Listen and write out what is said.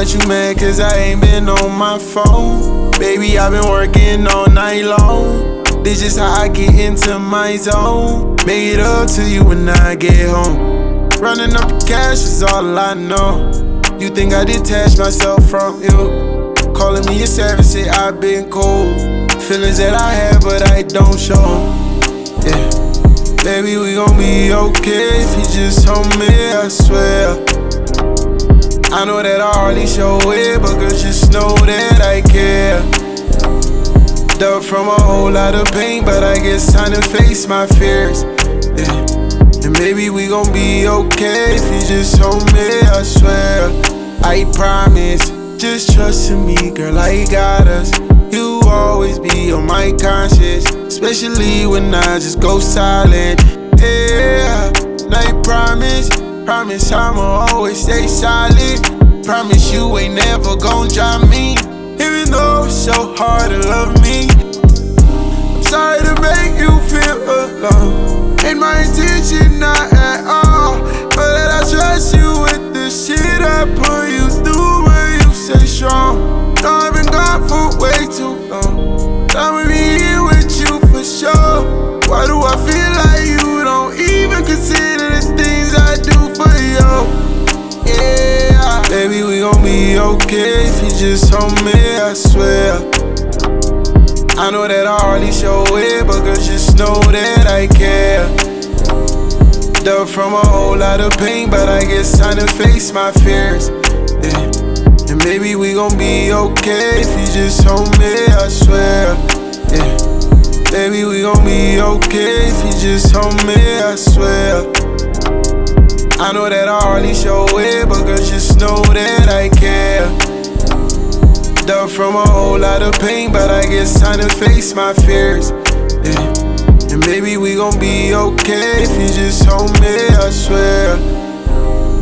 that you mad cause I ain't been on my phone. Baby, I've been working all night long. This is how I get into my zone. Make it up to you when I get home. Running up the cash is all I know. You think I detach myself from you? Calling me a savage, say I've been cold. Feelings that I have but I don't show. Yeah, baby, we gon' be okay if you just hold me, I swear. I know that I hardly show it, but girl, just know that I care. Dug from a whole lot of pain, but I guess time to face my fears. Yeah, and maybe we gon' be okay if you just hold me, I swear. I promise, just trust in me, girl, I got us. You always be on my conscience, especially when I just go silent. Yeah, and I promise I'ma always stay solid. Promise you ain't never gon' drop me, even though it's so hard to love me. I'm sorry to make you feel alone. Ain't my intention, not at all. But that I trust you with the shit I put you through when you stay strong. No, I've been gone for way too long. I'ma be here with you for sure. Why do I feel like you don't even consider the things I do for you? Yeah, baby, we gon' be okay if you just hold me, I swear. I know that I hardly show it, but girl, just know that I care. Dug from a whole lot of pain, but I guess time to face my fears. Yeah, and maybe we gon' be okay if you just hold me, I swear. Yeah, baby, we gon' be okay if you just hold me, I swear. I know that I hardly show it, but girl, just know that I care. Dug from a whole lot of pain, but I guess time to face my fears. Yeah, and maybe we gon' be okay if you just hold me, I swear.